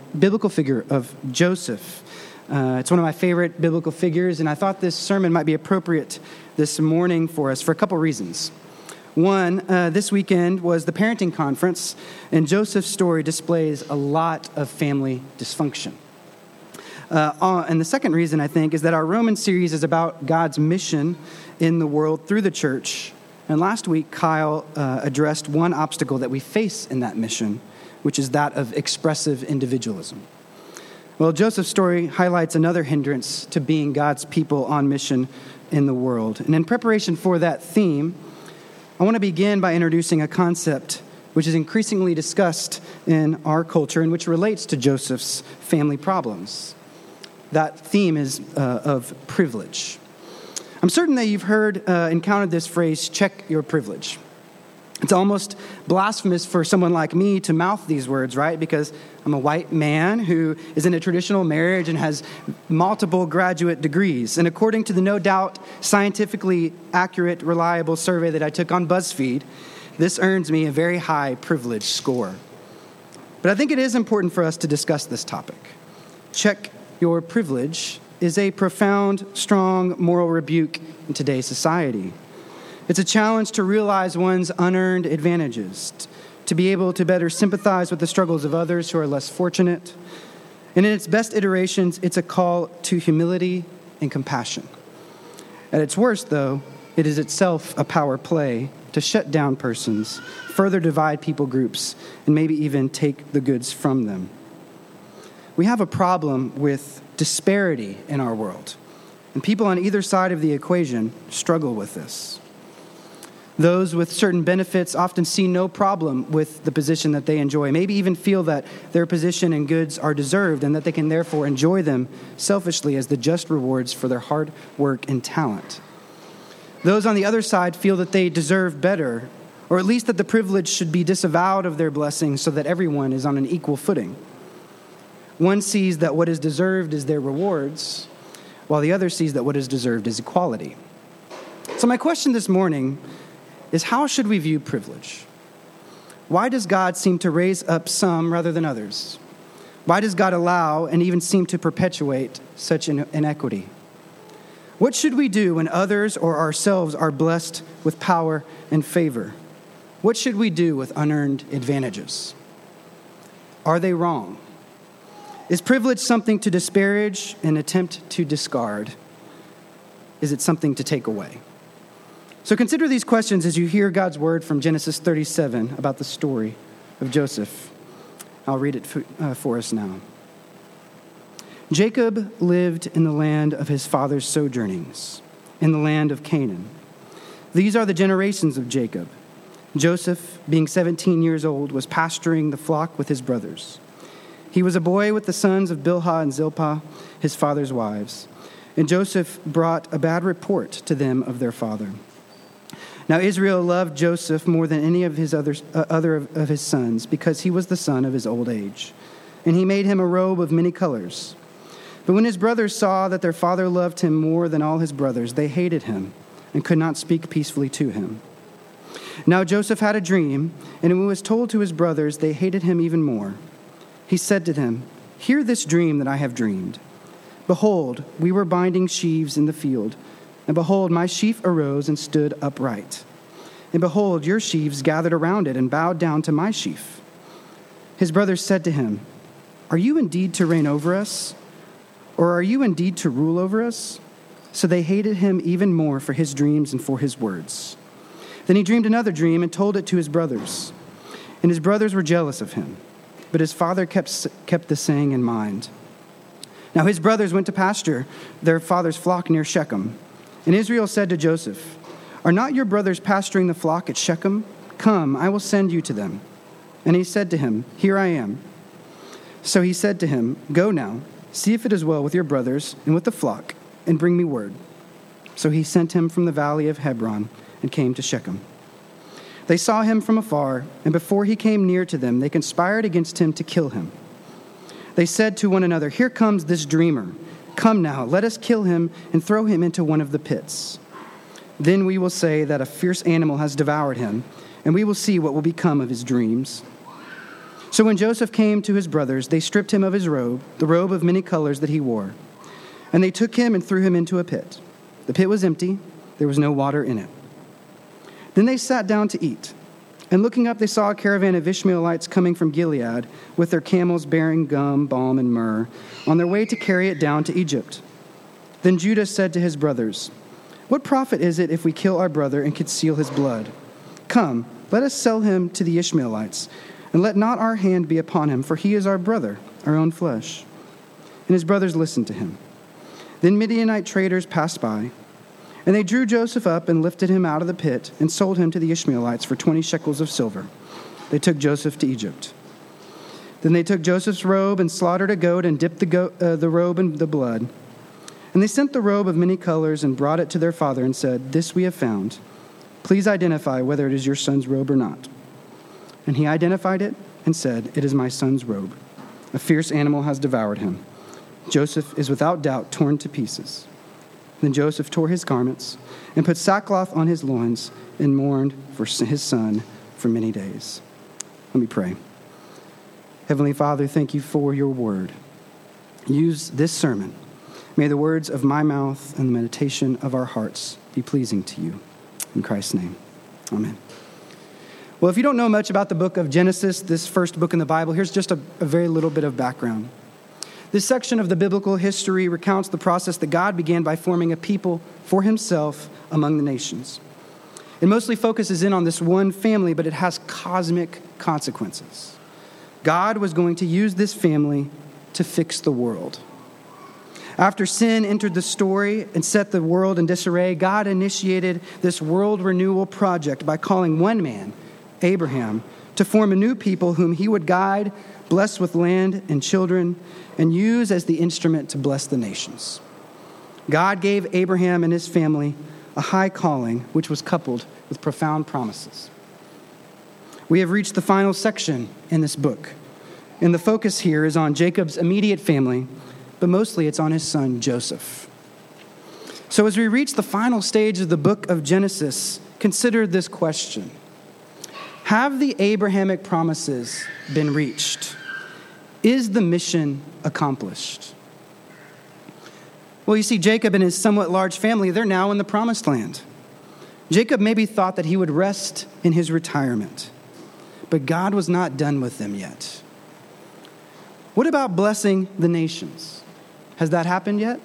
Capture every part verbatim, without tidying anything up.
biblical figure of Joseph. Uh, it's one of my favorite biblical figures, and I thought this sermon might be appropriate this morning for us for a couple reasons. One, uh, this weekend was the parenting conference, and Joseph's story displays a lot of family dysfunction. Uh, uh, and the second reason, I think, is that our Roman series is about God's mission in the world through the church. And last week, Kyle uh, addressed one obstacle that we face in that mission, which is that of expressive individualism. Well, Joseph's story highlights another hindrance to being God's people on mission in the world. And in preparation for that theme, I want to begin by introducing a concept which is increasingly discussed in our culture and which relates to Joseph's family problems. That theme is uh, of privilege. I'm certain that you've heard, uh, encountered this phrase, check your privilege. It's almost blasphemous for someone like me to mouth these words, right? Because I'm a white man who is in a traditional marriage and has multiple graduate degrees. And according to the no doubt scientifically accurate, reliable survey that I took on BuzzFeed, this earns me a very high privilege score. But I think it is important for us to discuss this topic. Check your privilege is a profound, strong moral rebuke in today's society. It's a challenge to realize one's unearned advantages, to be able to better sympathize with the struggles of others who are less fortunate. And in its best iterations, it's a call to humility and compassion. At its worst, though, it is itself a power play to shut down persons, further divide people groups, and maybe even take the goods from them. We have a problem with disparity in our world, and people on either side of the equation struggle with this. Those with certain benefits often see no problem with the position that they enjoy, maybe even feel that their position and goods are deserved and that they can therefore enjoy them selfishly as the just rewards for their hard work and talent. Those on the other side feel that they deserve better, or at least that the privilege should be disavowed of their blessings so that everyone is on an equal footing. One sees that what is deserved is their rewards, while the other sees that what is deserved is equality. So my question this morning is, how should we view privilege? Why does God seem to raise up some rather than others? Why does God allow and even seem to perpetuate such an inequity? What should we do when others or ourselves are blessed with power and favor? What should we do with unearned advantages? Are they wrong? Is privilege something to disparage and attempt to discard? Is it something to take away? So consider these questions as you hear God's word from Genesis thirty-seven about the story of Joseph. I'll read it for, uh, for us now. Jacob lived in the land of his father's sojournings, in the land of Canaan. These are the generations of Jacob. Joseph, being seventeen years old, was pasturing the flock with his brothers. He was a boy with the sons of Bilhah and Zilpah, his father's wives. And Joseph brought a bad report to them of their father. Now Israel loved Joseph more than any of his other, uh, other of, of his sons, because he was the son of his old age. And he made him a robe of many colors. But when his brothers saw that their father loved him more than all his brothers, they hated him and could not speak peacefully to him. Now Joseph had a dream, and when it was told to his brothers, they hated him even more. He said to them, "Hear this dream that I have dreamed. Behold, we were binding sheaves in the field, and behold, my sheaf arose and stood upright. And behold, your sheaves gathered around it and bowed down to my sheaf." His brothers said to him, "Are you indeed to reign over us? Or are you indeed to rule over us?" So they hated him even more for his dreams and for his words. Then he dreamed another dream and told it to his brothers. And his brothers were jealous of him. But his father kept, kept the saying in mind. Now his brothers went to pasture their father's flock near Shechem. And Israel said to Joseph, "Are not your brothers pasturing the flock at Shechem? Come, I will send you to them." And he said to him, "Here I am." So he said to him, "Go now, see if it is well with your brothers and with the flock, and bring me word." So he sent him from the valley of Hebron and came to Shechem. They saw him from afar, and before he came near to them, they conspired against him to kill him. They said to one another, "Here comes this dreamer. Come now, let us kill him and throw him into one of the pits. Then we will say that a fierce animal has devoured him, and we will see what will become of his dreams." So when Joseph came to his brothers, they stripped him of his robe, the robe of many colors that he wore. And they took him and threw him into a pit. The pit was empty. There was no water in it. Then they sat down to eat. And looking up, they saw a caravan of Ishmaelites coming from Gilead with their camels bearing gum, balm, and myrrh, on their way to carry it down to Egypt. Then Judah said to his brothers, "What profit is it if we kill our brother and conceal his blood? Come, let us sell him to the Ishmaelites, and let not our hand be upon him, for he is our brother, our own flesh." And his brothers listened to him. Then Midianite traders passed by, and they drew Joseph up and lifted him out of the pit and sold him to the Ishmaelites for twenty shekels of silver. They took Joseph to Egypt. Then they took Joseph's robe and slaughtered a goat and dipped the, go- uh, the robe in the blood. And they sent the robe of many colors and brought it to their father and said, "This we have found. Please identify whether it is your son's robe or not." And he identified it and said, "It is my son's robe. A fierce animal has devoured him. Joseph is without doubt torn to pieces." Then Joseph tore his garments and put sackcloth on his loins and mourned for his son for many days. Let me pray. Heavenly Father, thank you for your word. Use this sermon. May the words of my mouth and the meditation of our hearts be pleasing to you. In Christ's name, amen. Well, if you don't know much about the book of Genesis, this first book in the Bible, here's just a, a very little bit of background. This section of the biblical history recounts the process that God began by forming a people for himself among the nations. It mostly focuses in on this one family, but it has cosmic consequences. God was going to use this family to fix the world. After sin entered the story and set the world in disarray, God initiated this world renewal project by calling one man, Abraham, to form a new people whom he would guide, bless with land and children, and use as the instrument to bless the nations. God gave Abraham and his family a high calling, which was coupled with profound promises. We have reached the final section in this book, and the focus here is on Jacob's immediate family, but mostly it's on his son, Joseph. So as we reach the final stage of the book of Genesis, consider this question. Have the Abrahamic promises been reached? Is the mission accomplished? Well, you see, Jacob and his somewhat large family, they're now in the promised land. Jacob maybe thought that he would rest in his retirement, but God was not done with them yet. What about blessing the nations? Has that happened yet?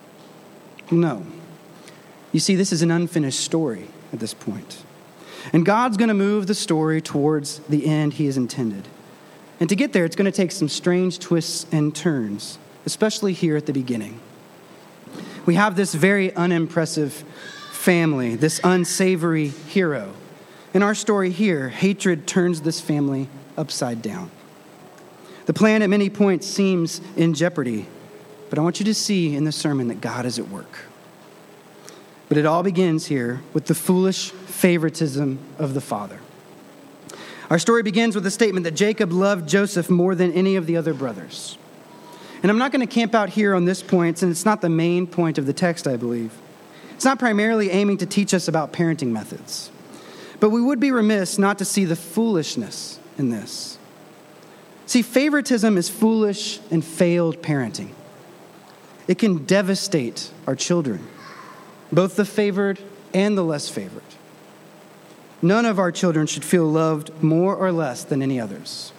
No. You see, this is an unfinished story at this point. And God's going to move the story towards the end he has intended. And to get there, it's going to take some strange twists and turns, especially here at the beginning. We have this very unimpressive family, this unsavory hero. In our story here, hatred turns this family upside down. The plan at many points seems in jeopardy, but I want you to see in this sermon that God is at work. But it all begins here with the foolish favoritism of the father. Our story begins with a statement that Jacob loved Joseph more than any of the other brothers. And I'm not going to camp out here on this point, and it's not the main point of the text, I believe. It's not primarily aiming to teach us about parenting methods. But we would be remiss not to see the foolishness in this. See, favoritism is foolish and failed parenting. It can devastate our children, both the favored and the less favored. None of our children should feel loved more or less than any others.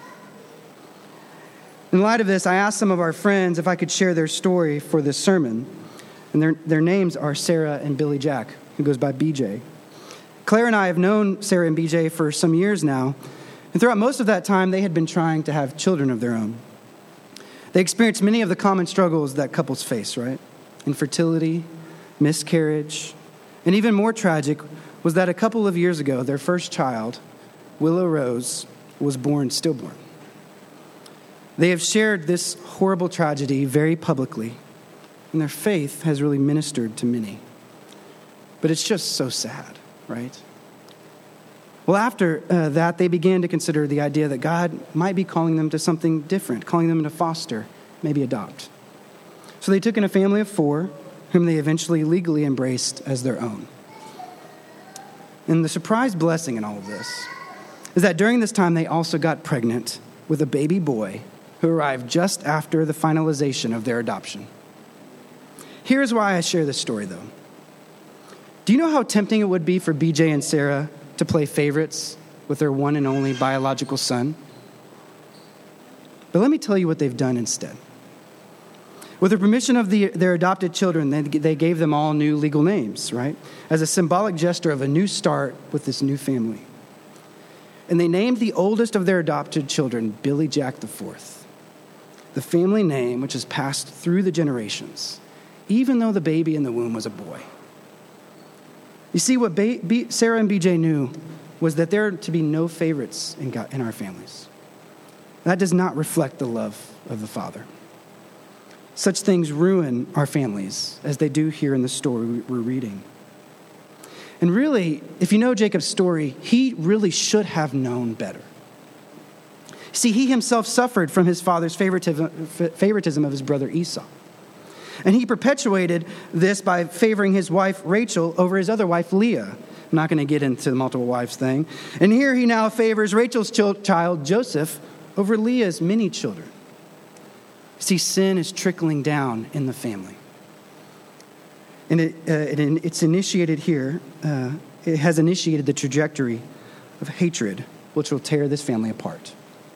In light of this, I asked some of our friends if I could share their story for this sermon. And their, their names are Sarah and Billy Jack, who goes by B J. Claire and I have known Sarah and B J for some years now. And throughout most of that time, they had been trying to have children of their own. They experienced many of the common struggles that couples face, right? Infertility, miscarriage, and even more tragic was that a couple of years ago, their first child, Willow Rose, was born stillborn. They have shared this horrible tragedy very publicly, and their faith has really ministered to many. But it's just so sad, right? Well, after uh, that, they began to consider the idea that God might be calling them to something different, calling them to foster, maybe adopt. So they took in a family of four, whom they eventually legally embraced as their own. And the surprise blessing in all of this is that during this time, they also got pregnant with a baby boy who arrived just after the finalization of their adoption. Here's why I share this story, though. Do you know how tempting it would be for B J and Sarah to play favorites with their one and only biological son? But let me tell you what they've done instead. With the permission of the, their adopted children, they, they gave them all new legal names, right? As a symbolic gesture of a new start with this new family. And they named the oldest of their adopted children Billy Jack the Fourth, the family name which has passed through the generations, even though the baby in the womb was a boy. You see, what ba- B- Sarah and B J knew was that there are to be no favorites in, God, in our families. That does not reflect the love of the Father. Such things ruin our families, as they do here in the story we're reading. And really, if you know Jacob's story, he really should have known better. See, he himself suffered from his father's favoritism of his brother Esau. And he perpetuated this by favoring his wife Rachel over his other wife Leah. I'm not going to get into the multiple wives thing. And here he now favors Rachel's child Joseph over Leah's many children. See, sin is trickling down in the family. And it, uh, it, it's initiated here, uh, it has initiated the trajectory of hatred, which will tear this family apart.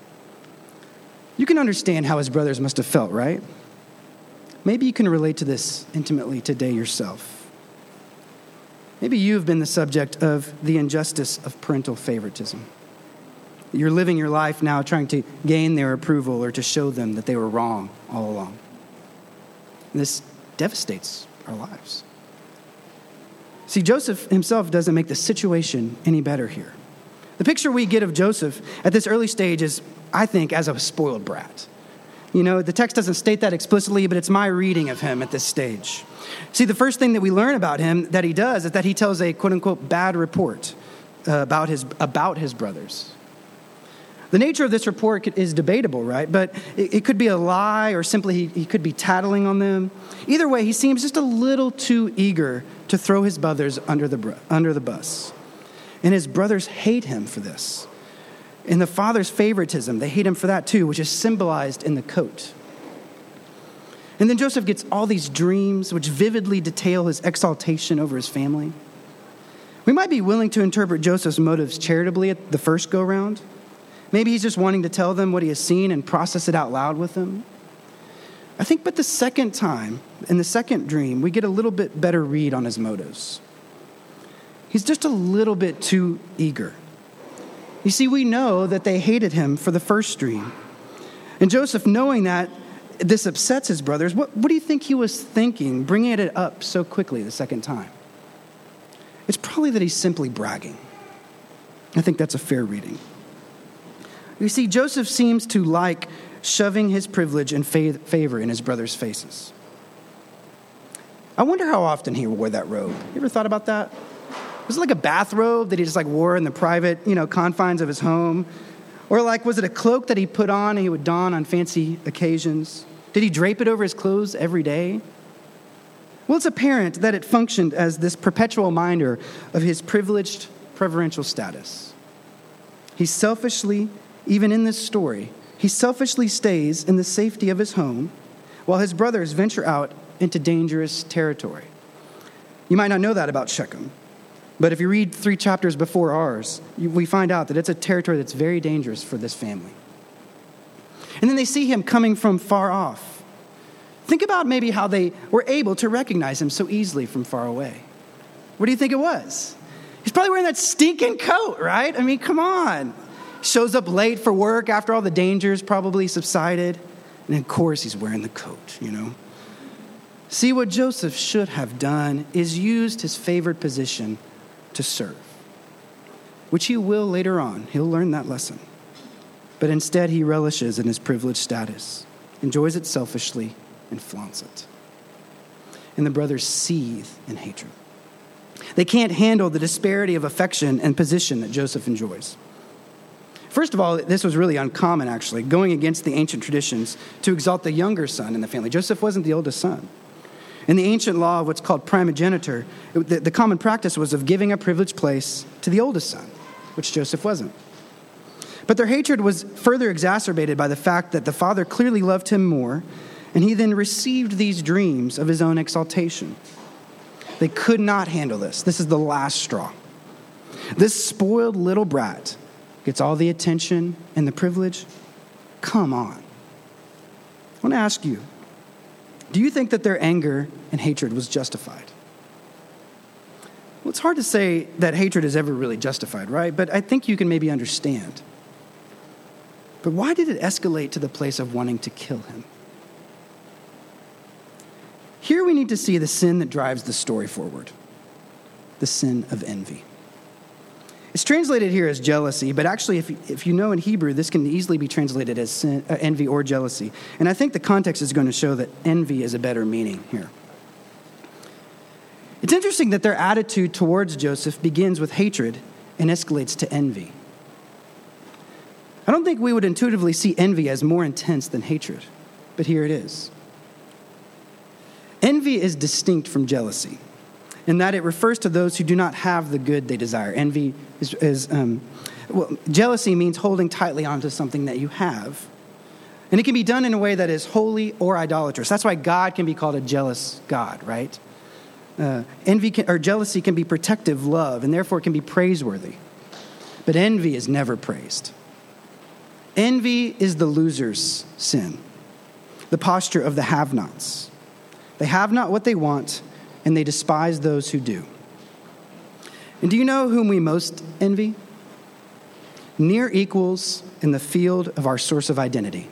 You can understand how his brothers must have felt, right? Maybe you can relate to this intimately today yourself. Maybe you've been the subject of the injustice of parental favoritism. You're living your life now trying to gain their approval or to show them that they were wrong all along. And this devastates our lives. See, Joseph himself doesn't make the situation any better here. The picture we get of Joseph at this early stage is, I think, as a spoiled brat. You know, the text doesn't state that explicitly, but it's my reading of him at this stage. See, the first thing that we learn about him that he does is that he tells a quote-unquote bad report uh, about his about his brothers. The nature of this report is debatable, right? But it, it could be a lie or simply he, he could be tattling on them. Either way, he seems just a little too eager to throw his brothers under the under the bus. And his brothers hate him for this. In the father's favoritism, they hate him for that too, which is symbolized in the coat. And then Joseph gets all these dreams which vividly detail his exaltation over his family. We might be willing to interpret Joseph's motives charitably at the first go-round. Maybe he's just wanting to tell them what he has seen and process it out loud with them. I think, but the second time, in the second dream, we get a little bit better read on his motives. He's just a little bit too eager. You see, we know that they hated him for the first dream. And Joseph, knowing that this upsets his brothers, what, what do you think he was thinking, bringing it up so quickly the second time? It's probably that he's simply bragging. I think that's a fair reading. You see, Joseph seems to like shoving his privilege and favor in his brothers' faces. I wonder how often he wore that robe. You ever thought about that? Was it like a bathrobe that he just like wore in the private, you know, confines of his home? Or like, was it a cloak that he put on and he would don on fancy occasions? Did he drape it over his clothes every day? Well, it's apparent that it functioned as this perpetual reminder of his privileged, preferential status. He selfishly, even in this story, he selfishly stays in the safety of his home while his brothers venture out into dangerous territory. You might not know that about Shechem, but if you read three chapters before ours, you, we find out that it's a territory that's very dangerous for this family. And then they see him coming from far off. Think about maybe how they were able to recognize him so easily from far away. What do you think it was? He's probably wearing that stinking coat, right? I mean, come on. Shows up late for work after all the dangers probably subsided. And of course, he's wearing the coat, you know. See, what Joseph should have done is used his favored position to serve, which he will later on. He'll learn that lesson. But instead, he relishes in his privileged status, enjoys it selfishly, and flaunts it. And the brothers seethe in hatred. They can't handle the disparity of affection and position that Joseph enjoys. First of all, this was really uncommon, actually, going against the ancient traditions to exalt the younger son in the family. Joseph wasn't the oldest son. In the ancient law of what's called primogeniture, it, the, the common practice was of giving a privileged place to the oldest son, which Joseph wasn't. But their hatred was further exacerbated by the fact that the father clearly loved him more, and he then received these dreams of his own exaltation. They could not handle this. This is the last straw. This spoiled little brat gets all the attention and the privilege. Come on. I want to ask you, do you think that their anger and hatred was justified? Well, it's hard to say that hatred is ever really justified, right? But I think you can maybe understand. But why did it escalate to the place of wanting to kill him? Here we need to see the sin that drives the story forward, the sin of envy. It's translated here as jealousy, but actually, if, if you know in Hebrew, this can easily be translated as sin, uh, envy or jealousy. And I think the context is going to show that envy is a better meaning here. It's interesting that their attitude towards Joseph begins with hatred and escalates to envy. I don't think we would intuitively see envy as more intense than hatred, but here it is. Envy is distinct from jealousy in that it refers to those who do not have the good they desire. Envy is, is um, well, jealousy means holding tightly onto something that you have. And it can be done in a way that is holy or idolatrous. That's why God can be called a jealous God, right? Uh, envy can, or jealousy can be protective love, and therefore it can be praiseworthy. But envy is never praised. Envy is the loser's sin, the posture of the have-nots. They have not what they want, and they despise those who do. And do you know whom we most envy? Near equals in the field of our source of identity.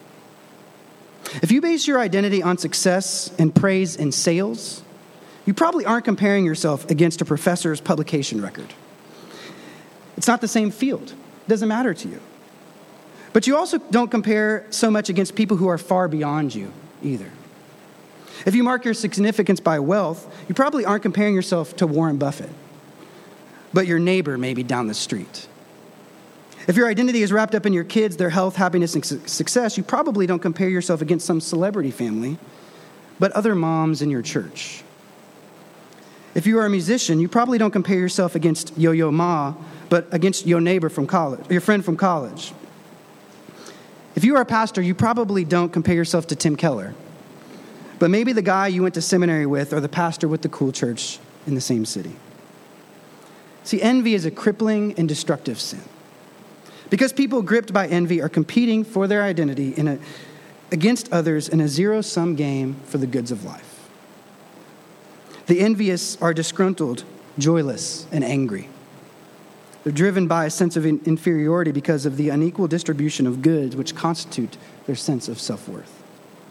If you base your identity on success and praise in sales, you probably aren't comparing yourself against a professor's publication record. It's not the same field. It doesn't matter to you. But you also don't compare so much against people who are far beyond you either. If you mark your significance by wealth, you probably aren't comparing yourself to Warren Buffett, but your neighbor maybe down the street. If your identity is wrapped up in your kids, their health, happiness, and su- success, you probably don't compare yourself against some celebrity family, but other moms in your church. If you are a musician, you probably don't compare yourself against Yo-Yo Ma, but against your neighbor from college, your friend from college. If you are a pastor, you probably don't compare yourself to Tim Keller, but maybe the guy you went to seminary with or the pastor with the cool church in the same city. See, envy is a crippling and destructive sin. Because people gripped by envy are competing for their identity in a, against others in a zero-sum game for the goods of life. The envious are disgruntled, joyless, and angry. They're driven by a sense of in- inferiority because of the unequal distribution of goods which constitute their sense of self-worth.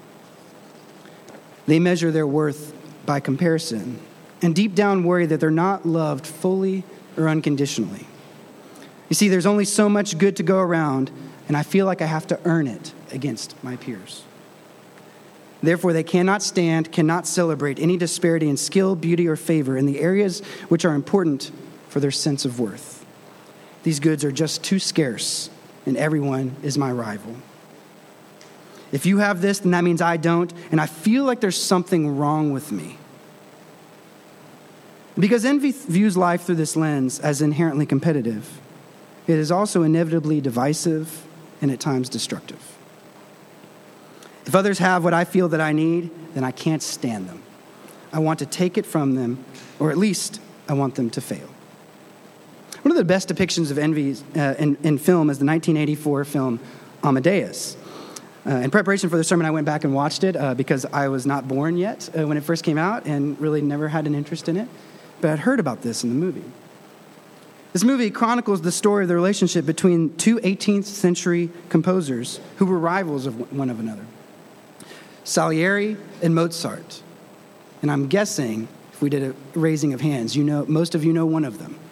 They measure their worth by comparison and deep down worry that they're not loved fully or unconditionally. You see, there's only so much good to go around, and I feel like I have to earn it against my peers. Therefore, they cannot stand, cannot celebrate any disparity in skill, beauty, or favor in the areas which are important for their sense of worth. These goods are just too scarce, and everyone is my rival. If you have this, then that means I don't, and I feel like there's something wrong with me. Because envy views life through this lens as inherently competitive, it is also inevitably divisive and at times destructive. If others have what I feel that I need, then I can't stand them. I want to take it from them, or at least I want them to fail. One of the best depictions of envy uh, in, in film is the nineteen eighty-four film Amadeus. Uh, in preparation for the sermon, I went back and watched it uh, because I was not born yet uh, when it first came out and really never had an interest in it. But I'd heard about this in the movie. This movie chronicles the story of the relationship between two eighteenth century composers who were rivals of one of another, Salieri and Mozart. And I'm guessing, if we did a raising of hands, you know, most of you know one of them.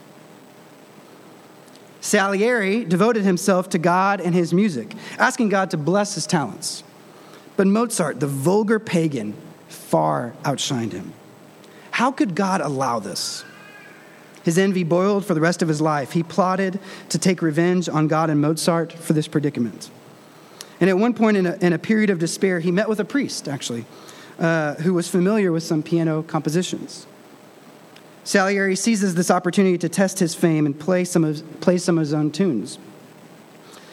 Salieri devoted himself to God and his music, asking God to bless his talents. But Mozart, the vulgar pagan, far outshined him. How could God allow this? His envy boiled for the rest of his life. He plotted to take revenge on God and Mozart for this predicament. And at one point in a, in a period of despair, he met with a priest, actually, uh, who was familiar with some piano compositions. Salieri seizes this opportunity to test his fame and play some of, play some of his own tunes.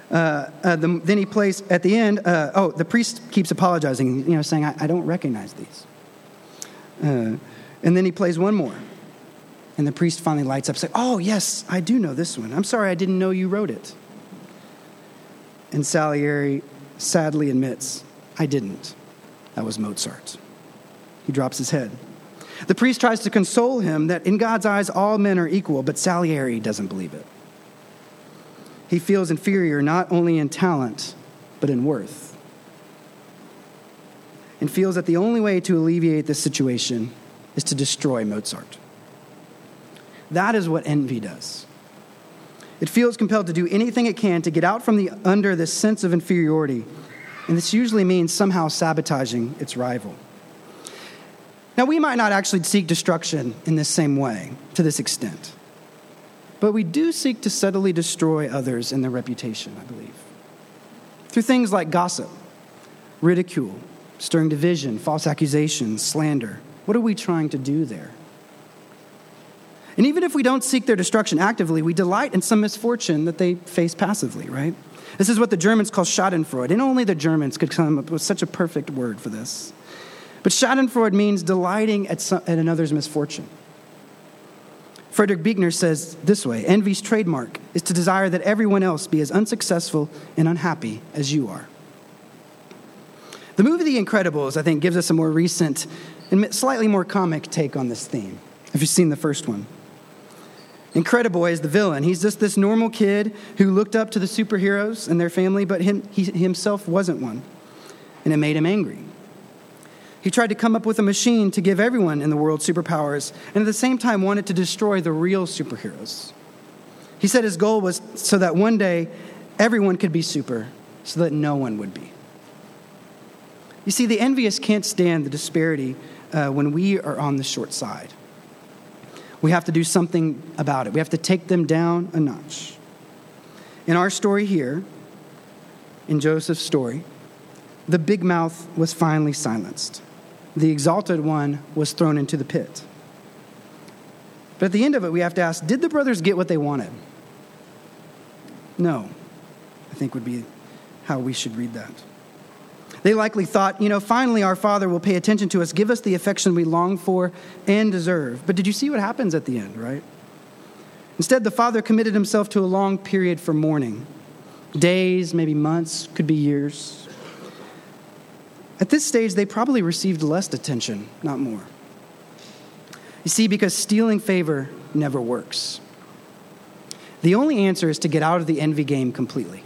Uh, uh, the, then he plays at the end, uh, oh, the priest keeps apologizing, you know, saying, I, I don't recognize these. Uh, and then he plays one more. And the priest finally lights up, saying, oh, yes, I do know this one. I'm sorry, I didn't know you wrote it. And Salieri sadly admits, I didn't. That was Mozart. He drops his head. The priest tries to console him that in God's eyes all men are equal, but Salieri doesn't believe it. He feels inferior not only in talent, but in worth. And feels that the only way to alleviate this situation is to destroy Mozart. That is what envy does. It feels compelled to do anything it can to get out from the under this sense of inferiority. And this usually means somehow sabotaging its rival. Now, we might not actually seek destruction in this same way, to this extent. But we do seek to subtly destroy others and their reputation, I believe. Through things like gossip, ridicule, stirring division, false accusations, slander. What are we trying to do there? And even if we don't seek their destruction actively, we delight in some misfortune that they face passively, right? This is what the Germans call Schadenfreude, and only the Germans could come up with such a perfect word for this. But Schadenfreude means delighting at, some, at another's misfortune. Friedrich Buechner says this way, envy's trademark is to desire that everyone else be as unsuccessful and unhappy as you are. The movie The Incredibles, I think, gives us a more recent and slightly more comic take on this theme, if you've seen the first one. Incrediboy is the villain. He's just this normal kid who looked up to the superheroes and their family, but him, he himself wasn't one, and it made him angry. He tried to come up with a machine to give everyone in the world superpowers, and at the same time wanted to destroy the real superheroes. He said his goal was so that one day everyone could be super, so that no one would be. You see, the envious can't stand the disparity uh, when we are on the short side. We have to do something about it. We have to take them down a notch. In our story here, in Joseph's story, the big mouth was finally silenced. The exalted one was thrown into the pit. But at the end of it, we have to ask, did the brothers get what they wanted? No, I think would be how we should read that. They likely thought, you know, finally our Father will pay attention to us, give us the affection we long for and deserve. But did you see what happens at the end, right? Instead, the Father committed himself to a long period for mourning. Days, maybe months, could be years. At this stage, they probably received less attention, not more. You see, because stealing favor never works. The only answer is to get out of the envy game completely.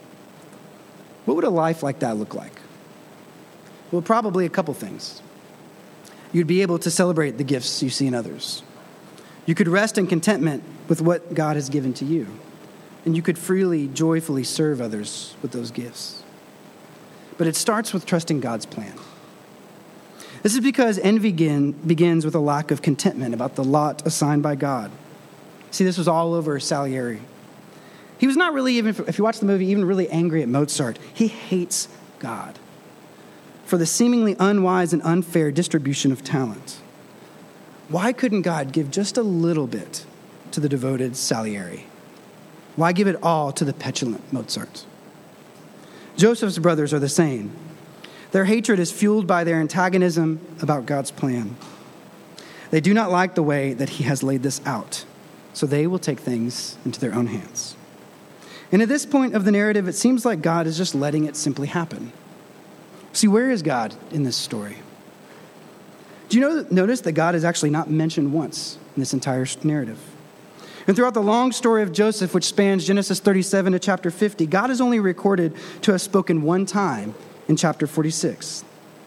What would a life like that look like? Well, probably a couple things. You'd be able to celebrate the gifts you see in others. You could rest in contentment with what God has given to you. And you could freely, joyfully serve others with those gifts. But it starts with trusting God's plan. This is because envy begin, begins with a lack of contentment about the lot assigned by God. See, this was all over Salieri. He was not really, even if you watch the movie, even really angry at Mozart. He hates God for the seemingly unwise and unfair distribution of talent. Why couldn't God give just a little bit to the devoted Salieri? Why give it all to the petulant Mozart? Joseph's brothers are the same. Their hatred is fueled by their antagonism about God's plan. They do not like the way that he has laid this out, so they will take things into their own hands. And at this point of the narrative, it seems like God is just letting it simply happen. See, where is God in this story? Do you know, notice that God is actually not mentioned once in this entire narrative? And throughout the long story of Joseph, which spans Genesis thirty-seven to chapter fifty, God is only recorded to have spoken one time in chapter forty-six.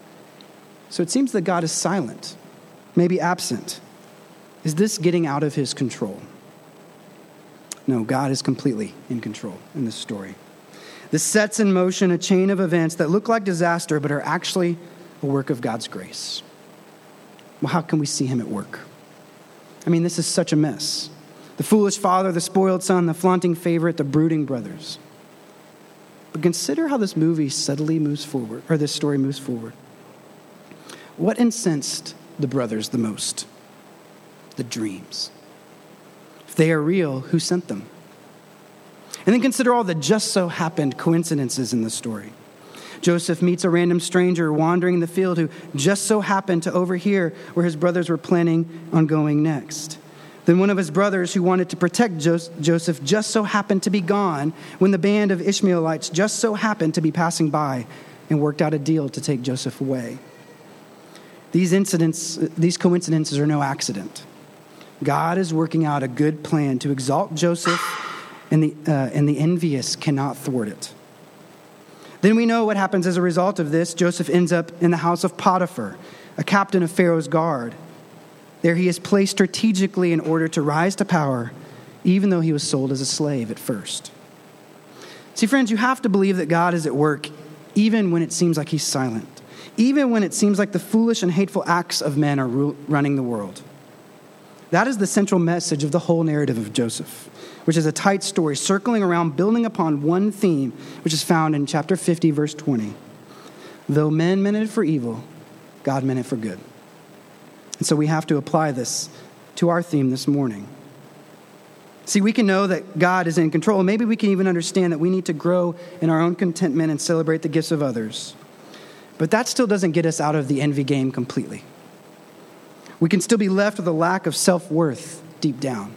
So it seems that God is silent, maybe absent. Is this getting out of his control? No, God is completely in control in this story. This sets in motion a chain of events that look like disaster, but are actually a work of God's grace. Well, how can we see him at work? I mean, this is such a mess. The foolish father, the spoiled son, the flaunting favorite, the brooding brothers. But consider how this movie subtly moves forward, or this story moves forward. What incensed the brothers the most? The dreams. If they are real, who sent them? And then consider all the just so happened coincidences in the story. Joseph meets a random stranger wandering in the field who just so happened to overhear where his brothers were planning on going next. Then one of his brothers who wanted to protect Joseph just so happened to be gone when the band of Ishmaelites just so happened to be passing by and worked out a deal to take Joseph away. These incidents, these coincidences are no accident. God is working out a good plan to exalt Joseph, and the, uh, and the envious cannot thwart it. Then we know what happens as a result of this. Joseph ends up in the house of Potiphar, a captain of Pharaoh's guard. There he is placed strategically in order to rise to power, even though he was sold as a slave at first. See, friends, you have to believe that God is at work, even when it seems like he's silent, even when it seems like the foolish and hateful acts of men are ru- running the world. That is the central message of the whole narrative of Joseph, which is a tight story circling around, building upon one theme, which is found in chapter fifty, verse twenty. Though men meant it for evil, God meant it for good. And so we have to apply this to our theme this morning. See, we can know that God is in control. Maybe we can even understand that we need to grow in our own contentment and celebrate the gifts of others. But that still doesn't get us out of the envy game completely. We can still be left with a lack of self-worth deep down.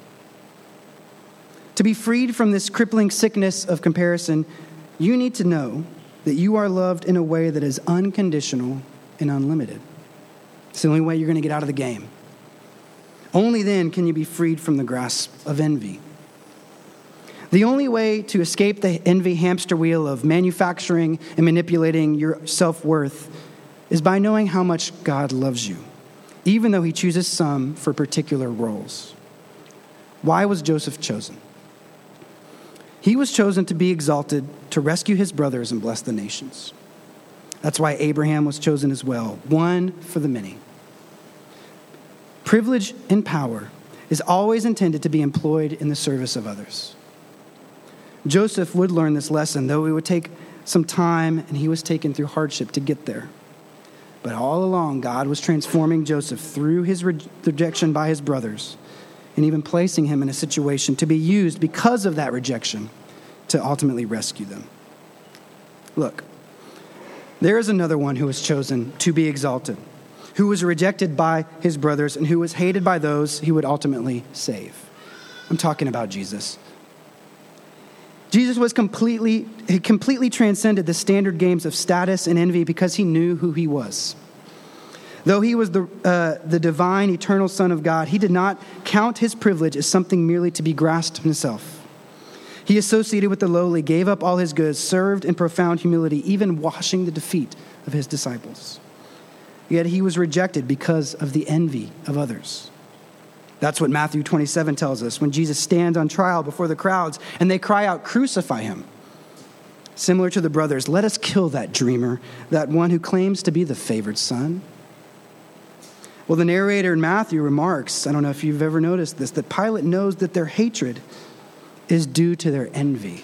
To be freed from this crippling sickness of comparison, you need to know that you are loved in a way that is unconditional and unlimited. It's the only way you're going to get out of the game. Only then can you be freed from the grasp of envy. The only way to escape the envy hamster wheel of manufacturing and manipulating your self-worth is by knowing how much God loves you, even though he chooses some for particular roles. Why was Joseph chosen? He was chosen to be exalted, to rescue his brothers and bless the nations. That's why Abraham was chosen as well, one for the many. Privilege and power is always intended to be employed in the service of others. Joseph would learn this lesson, though it would take some time and he was taken through hardship to get there. But all along, God was transforming Joseph through his re- rejection by his brothers and even placing him in a situation to be used because of that rejection to ultimately rescue them. Look, there is another one who was chosen to be exalted, who was rejected by his brothers and who was hated by those he would ultimately save. I'm talking about Jesus. Jesus was completely, he completely transcended the standard games of status and envy because he knew who he was. Though he was the, uh, the divine, eternal Son of God, he did not count his privilege as something merely to be grasped himself. He associated with the lowly, gave up all his goods, served in profound humility, even washing the defeat of his disciples. Yet he was rejected because of the envy of others. That's what Matthew twenty-seven tells us when Jesus stands on trial before the crowds and they cry out, "Crucify him." Similar to the brothers, let us kill that dreamer, that one who claims to be the favored son. Well, the narrator in Matthew remarks, I don't know if you've ever noticed this, that Pilate knows that their hatred is due to their envy.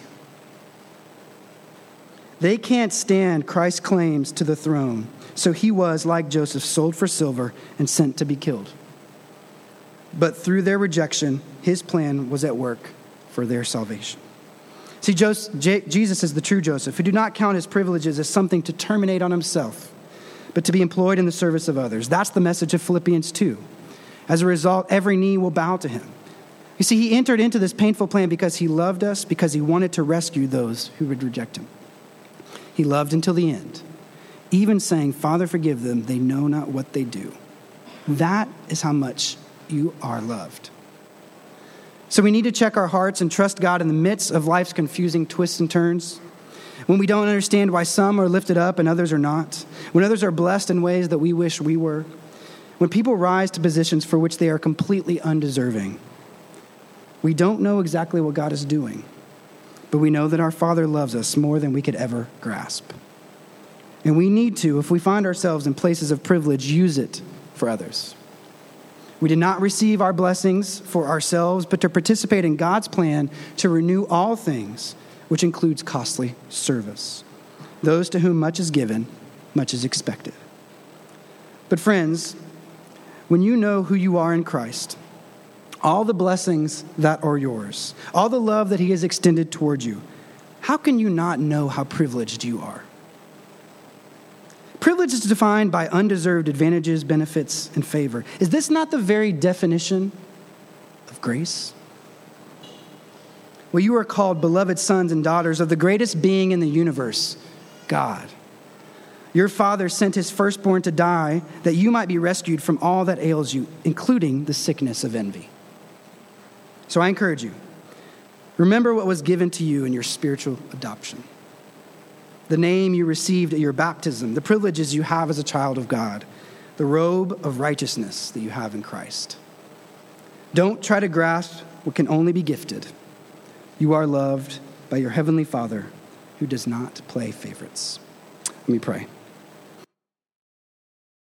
They can't stand Christ's claims to the throne, so he was, like Joseph, sold for silver and sent to be killed. But through their rejection, his plan was at work for their salvation. See, Joseph, J- Jesus is the true Joseph, who did not count his privileges as something to terminate on himself, but to be employed in the service of others. That's the message of Philippians two. As a result, every knee will bow to him. You see, he entered into this painful plan because he loved us, because he wanted to rescue those who would reject him. He loved until the end, even saying, "Father, forgive them, they know not what they do." That is how much you are loved. So we need to check our hearts and trust God in the midst of life's confusing twists and turns. When we don't understand why some are lifted up and others are not. When others are blessed in ways that we wish we were. When people rise to positions for which they are completely undeserving. We don't know exactly what God is doing, but we know that our Father loves us more than we could ever grasp. And we need to, if we find ourselves in places of privilege, use it for others. We did not receive our blessings for ourselves, but to participate in God's plan to renew all things, which includes costly service. Those to whom much is given, much is expected. But friends, when you know who you are in Christ, all the blessings that are yours, all the love that he has extended toward you, how can you not know how privileged you are? Privilege is defined by undeserved advantages, benefits, and favor. Is this not the very definition of grace? Well, you are called beloved sons and daughters of the greatest being in the universe, God. Your Father sent his firstborn to die that you might be rescued from all that ails you, including the sickness of envy. So I encourage you, remember what was given to you in your spiritual adoption. The name you received at your baptism, the privileges you have as a child of God, the robe of righteousness that you have in Christ. Don't try to grasp what can only be gifted. You are loved by your heavenly Father who does not play favorites. Let me pray.